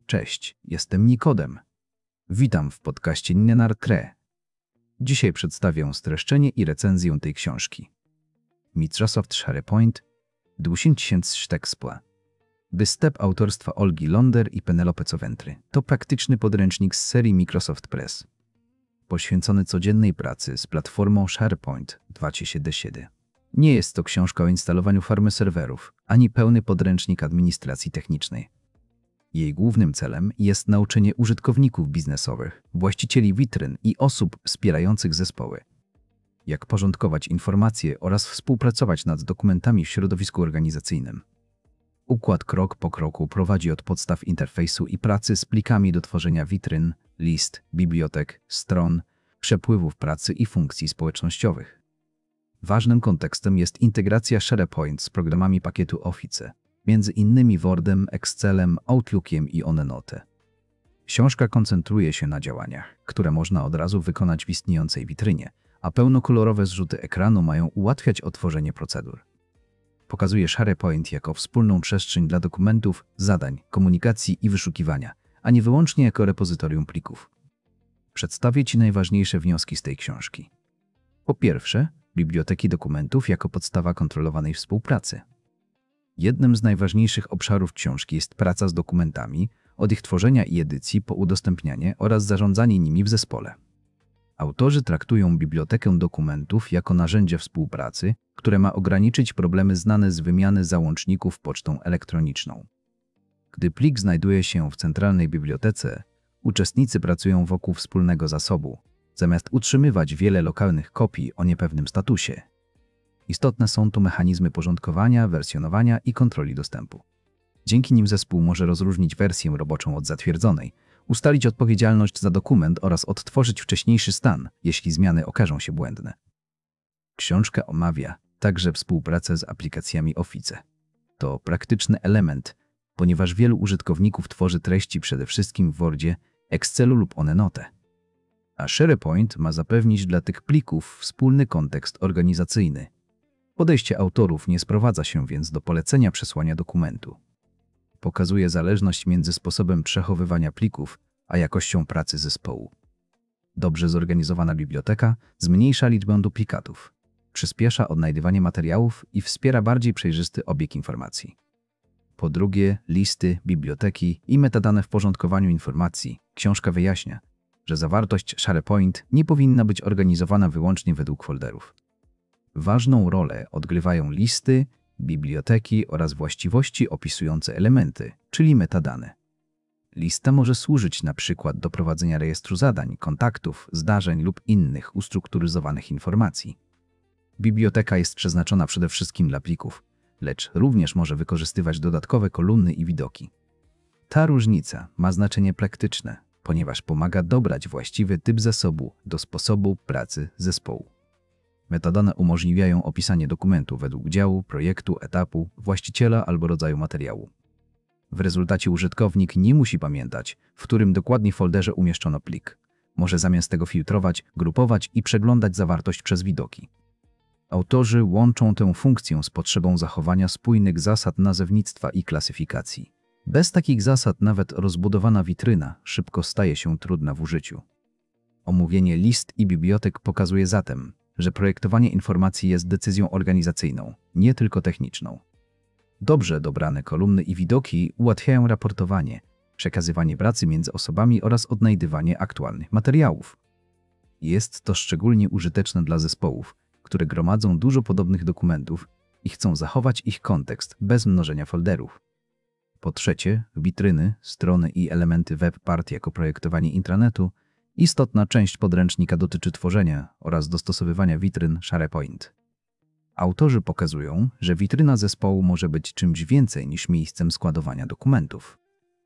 Cześć, jestem Nikodem. Witam w podcaście Nenarkre. Dzisiaj przedstawię streszczenie i recenzję tej książki. Microsoft SharePoint 2016. Występ autorstwa Olgi Londer i Penelope Coventry to praktyczny podręcznik z serii Microsoft Press, poświęcony codziennej pracy z platformą SharePoint 2017. Nie jest to książka o instalowaniu farmy serwerów, ani pełny podręcznik administracji technicznej. Jej głównym celem jest nauczenie użytkowników biznesowych, właścicieli witryn i osób wspierających zespoły, jak porządkować informacje oraz współpracować nad dokumentami w środowisku organizacyjnym. Układ krok po kroku prowadzi od podstaw interfejsu i pracy z plikami do tworzenia witryn, list, bibliotek, stron, przepływów pracy i funkcji społecznościowych. Ważnym kontekstem jest integracja SharePoint z programami pakietu Office, między innymi Wordem, Excelem, Outlookiem i OneNote. Książka koncentruje się na działaniach, które można od razu wykonać w istniejącej witrynie, a pełnokolorowe zrzuty ekranu mają ułatwiać odtworzenie procedur. Pokazuje SharePoint jako wspólną przestrzeń dla dokumentów, zadań, komunikacji i wyszukiwania, a nie wyłącznie jako repozytorium plików. Przedstawię Ci najważniejsze wnioski z tej książki. Po pierwsze, biblioteki dokumentów jako podstawa kontrolowanej współpracy. Jednym z najważniejszych obszarów książki jest praca z dokumentami, od ich tworzenia i edycji po udostępnianie oraz zarządzanie nimi w zespole. Autorzy traktują bibliotekę dokumentów jako narzędzie współpracy, które ma ograniczyć problemy znane z wymiany załączników pocztą elektroniczną. Gdy plik znajduje się w centralnej bibliotece, uczestnicy pracują wokół wspólnego zasobu, zamiast utrzymywać wiele lokalnych kopii o niepewnym statusie. Istotne są tu mechanizmy porządkowania, wersjonowania i kontroli dostępu. Dzięki nim zespół może rozróżnić wersję roboczą od zatwierdzonej, ustalić odpowiedzialność za dokument oraz odtworzyć wcześniejszy stan, jeśli zmiany okażą się błędne. Książka omawia także współpracę z aplikacjami Office. To praktyczny element, ponieważ wielu użytkowników tworzy treści przede wszystkim w Wordzie, Excelu lub OneNote. A SharePoint ma zapewnić dla tych plików wspólny kontekst organizacyjny. Podejście autorów nie sprowadza się więc do polecenia przesłania dokumentu. Pokazuje zależność między sposobem przechowywania plików a jakością pracy zespołu. Dobrze zorganizowana biblioteka zmniejsza liczbę duplikatów, przyspiesza odnajdywanie materiałów i wspiera bardziej przejrzysty obieg informacji. Po drugie, listy, biblioteki i metadane w porządkowaniu informacji. Książka wyjaśnia, że zawartość SharePoint nie powinna być organizowana wyłącznie według folderów. Ważną rolę odgrywają listy, biblioteki oraz właściwości opisujące elementy, czyli metadane. Lista może służyć na przykład do prowadzenia rejestru zadań, kontaktów, zdarzeń lub innych ustrukturyzowanych informacji. Biblioteka jest przeznaczona przede wszystkim dla plików, lecz również może wykorzystywać dodatkowe kolumny i widoki. Ta różnica ma znaczenie praktyczne, ponieważ pomaga dobrać właściwy typ zasobu do sposobu pracy zespołu. Metadane umożliwiają opisanie dokumentu według działu, projektu, etapu, właściciela albo rodzaju materiału. W rezultacie użytkownik nie musi pamiętać, w którym dokładnie folderze umieszczono plik. Może zamiast tego filtrować, grupować i przeglądać zawartość przez widoki. Autorzy łączą tę funkcję z potrzebą zachowania spójnych zasad nazewnictwa i klasyfikacji. Bez takich zasad nawet rozbudowana witryna szybko staje się trudna w użyciu. Omówienie list i bibliotek pokazuje zatem, że projektowanie informacji jest decyzją organizacyjną, nie tylko techniczną. Dobrze dobrane kolumny i widoki ułatwiają raportowanie, przekazywanie pracy między osobami oraz odnajdywanie aktualnych materiałów. Jest to szczególnie użyteczne dla zespołów, które gromadzą dużo podobnych dokumentów i chcą zachować ich kontekst bez mnożenia folderów. Po trzecie, witryny, strony i elementy web-part jako projektowanie intranetu. Istotna część podręcznika dotyczy tworzenia oraz dostosowywania witryn SharePoint. Autorzy pokazują, że witryna zespołu może być czymś więcej niż miejscem składowania dokumentów.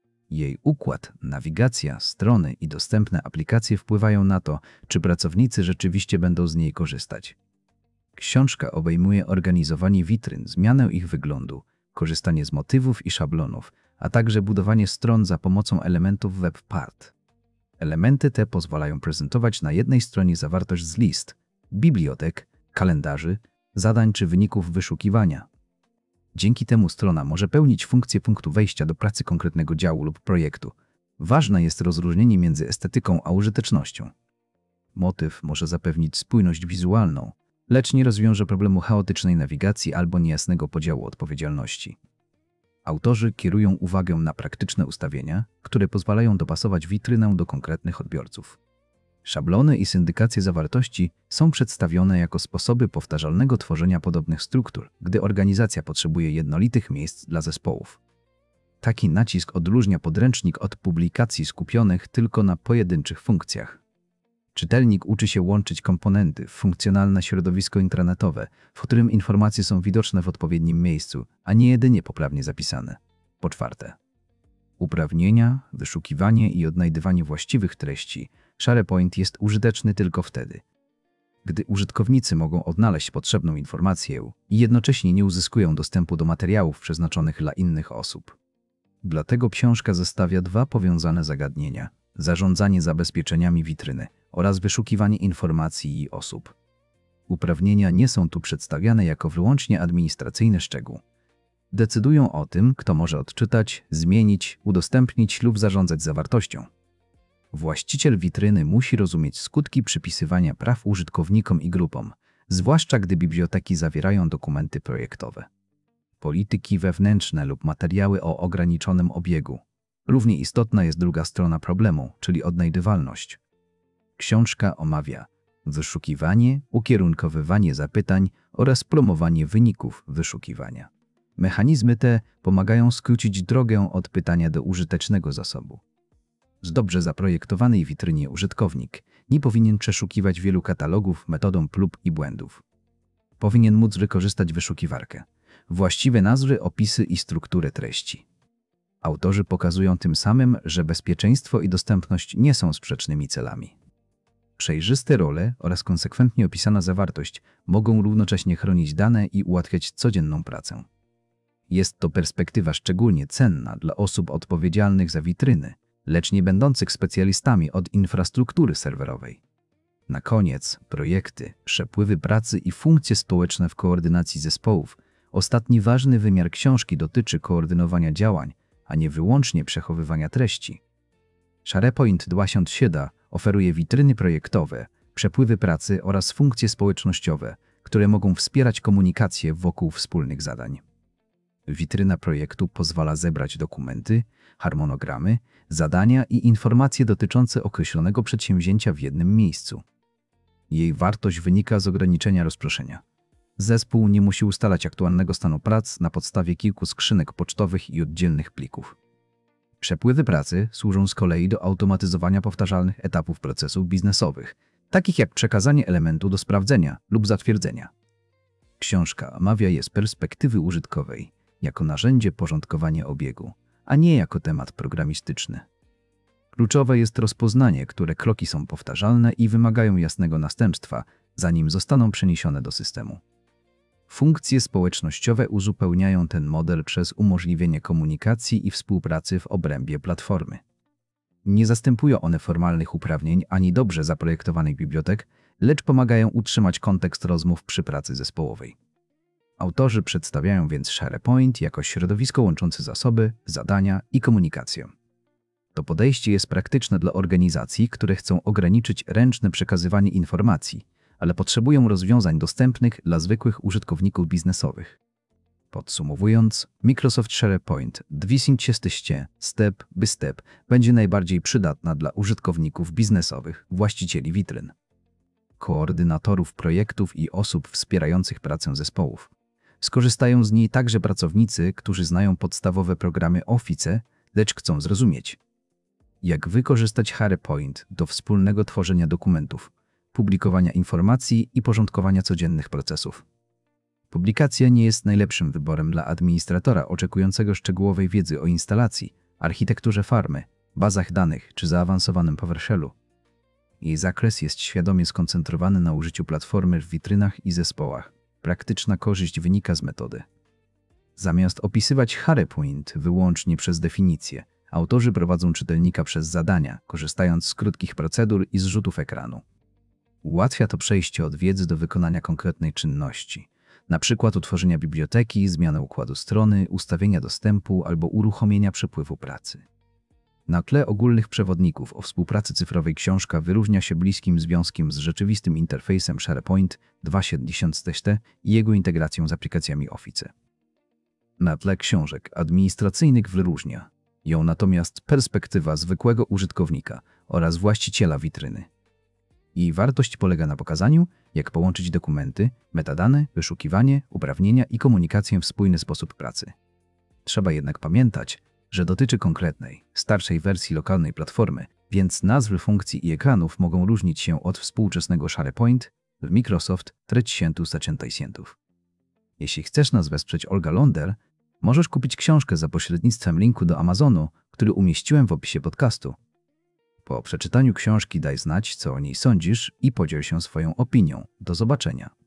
Jej układ, nawigacja, strony i dostępne aplikacje wpływają na to, czy pracownicy rzeczywiście będą z niej korzystać. Książka obejmuje organizowanie witryn, zmianę ich wyglądu, korzystanie z motywów i szablonów, a także budowanie stron za pomocą elementów web-part. Elementy te pozwalają prezentować na jednej stronie zawartość z list, bibliotek, kalendarzy, zadań czy wyników wyszukiwania. Dzięki temu strona może pełnić funkcję punktu wejścia do pracy konkretnego działu lub projektu, Ważne jest rozróżnienie między estetyką a użytecznością. Motyw może zapewnić spójność wizualną, lecz nie rozwiąże problemu chaotycznej nawigacji albo niejasnego podziału odpowiedzialności. Autorzy kierują uwagę na praktyczne ustawienia, które pozwalają dopasować witrynę do konkretnych odbiorców. Szablony i syndykacje zawartości są przedstawione jako sposoby powtarzalnego tworzenia podobnych struktur, gdy organizacja potrzebuje jednolitych miejsc dla zespołów. Taki nacisk odróżnia podręcznik od publikacji skupionych tylko na pojedynczych funkcjach. Czytelnik uczy się łączyć komponenty w funkcjonalne środowisko intranetowe, w którym informacje są widoczne w odpowiednim miejscu, a nie jedynie poprawnie zapisane. Po czwarte, uprawnienia, wyszukiwanie i odnajdywanie właściwych treści. SharePoint jest użyteczny tylko wtedy, gdy użytkownicy mogą odnaleźć potrzebną informację i jednocześnie nie uzyskują dostępu do materiałów przeznaczonych dla innych osób. Dlatego książka zestawia dwa powiązane zagadnienia: zarządzanie zabezpieczeniami witryny oraz wyszukiwanie informacji i osób. Uprawnienia nie są tu przedstawiane jako wyłącznie administracyjny szczegół. Decydują o tym, kto może odczytać, zmienić, udostępnić lub zarządzać zawartością. Właściciel witryny musi rozumieć skutki przypisywania praw użytkownikom i grupom, zwłaszcza gdy biblioteki zawierają dokumenty projektowe, polityki wewnętrzne lub materiały o ograniczonym obiegu. Równie istotna jest druga strona problemu, czyli odnajdywalność. Książka omawia wyszukiwanie, ukierunkowywanie zapytań oraz promowanie wyników wyszukiwania. Mechanizmy te pomagają skrócić drogę od pytania do użytecznego zasobu. W dobrze zaprojektowanej witrynie użytkownik nie powinien przeszukiwać wielu katalogów metodą prób i błędów. Powinien móc wykorzystać wyszukiwarkę, właściwe nazwy, opisy i strukturę treści. Autorzy pokazują tym samym, że bezpieczeństwo i dostępność nie są sprzecznymi celami. Przejrzyste role oraz konsekwentnie opisana zawartość mogą równocześnie chronić dane i ułatwiać codzienną pracę. Jest to perspektywa szczególnie cenna dla osób odpowiedzialnych za witryny, lecz nie będących specjalistami od infrastruktury serwerowej. Na koniec projekty, przepływy pracy i funkcje społeczne w koordynacji zespołów. Ostatni ważny wymiar książki dotyczy koordynowania działań, a nie wyłącznie przechowywania treści. SharePoint 27 oferuje witryny projektowe, przepływy pracy oraz funkcje społecznościowe, które mogą wspierać komunikację wokół wspólnych zadań. Witryna projektu pozwala zebrać dokumenty, harmonogramy, zadania i informacje dotyczące określonego przedsięwzięcia w jednym miejscu. Jej wartość wynika z ograniczenia rozproszenia. Zespół nie musi ustalać aktualnego stanu prac na podstawie kilku skrzynek pocztowych i oddzielnych plików. Przepływy pracy służą z kolei do automatyzowania powtarzalnych etapów procesów biznesowych, takich jak przekazanie elementu do sprawdzenia lub zatwierdzenia. Książka omawia je z perspektywy użytkowej, jako narzędzie porządkowania obiegu, a nie jako temat programistyczny. Kluczowe jest rozpoznanie, które kroki są powtarzalne i wymagają jasnego następstwa, zanim zostaną przeniesione do systemu. Funkcje społecznościowe uzupełniają ten model przez umożliwienie komunikacji i współpracy w obrębie platformy. Nie zastępują one formalnych uprawnień ani dobrze zaprojektowanych bibliotek, lecz pomagają utrzymać kontekst rozmów przy pracy zespołowej. Autorzy przedstawiają więc SharePoint jako środowisko łączące zasoby, zadania i komunikację. To podejście jest praktyczne dla organizacji, które chcą ograniczyć ręczne przekazywanie informacji, ale potrzebują rozwiązań dostępnych dla zwykłych użytkowników biznesowych. Podsumowując, Microsoft SharePoint 2016 Step by Step będzie najbardziej przydatna dla użytkowników biznesowych, właścicieli witryn, koordynatorów projektów i osób wspierających pracę zespołów. Skorzystają z niej także pracownicy, którzy znają podstawowe programy Office, lecz chcą zrozumieć, jak wykorzystać SharePoint do wspólnego tworzenia dokumentów, publikowania informacji i porządkowania codziennych procesów. Publikacja nie jest najlepszym wyborem dla administratora oczekującego szczegółowej wiedzy o instalacji, architekturze farmy, bazach danych czy zaawansowanym PowerShellu. Jej zakres jest świadomie skoncentrowany na użyciu platformy w witrynach i zespołach. Praktyczna korzyść wynika z metody. Zamiast opisywać SharePoint wyłącznie przez definicje, autorzy prowadzą czytelnika przez zadania, korzystając z krótkich procedur i zrzutów ekranu. Ułatwia to przejście od wiedzy do wykonania konkretnej czynności, np. utworzenia biblioteki, zmiany układu strony, ustawienia dostępu albo uruchomienia przepływu pracy. Na tle ogólnych przewodników o współpracy cyfrowej książka wyróżnia się bliskim związkiem z rzeczywistym interfejsem SharePoint 2060 i jego integracją z aplikacjami Office. Na tle książek administracyjnych wyróżnia ją natomiast perspektywa zwykłego użytkownika oraz właściciela witryny. Jej wartość polega na pokazaniu, jak połączyć dokumenty, metadane, wyszukiwanie, uprawnienia i komunikację w spójny sposób pracy. Trzeba jednak pamiętać, że dotyczy konkretnej, starszej wersji lokalnej platformy, więc nazwy funkcji i ekranów mogą różnić się od współczesnego SharePoint w Microsoft 360. Jeśli chcesz nas wesprzeć, Olga Londer, możesz kupić książkę za pośrednictwem linku do Amazonu, który umieściłem w opisie podcastu. Po przeczytaniu książki daj znać, co o niej sądzisz i podziel się swoją opinią. Do zobaczenia.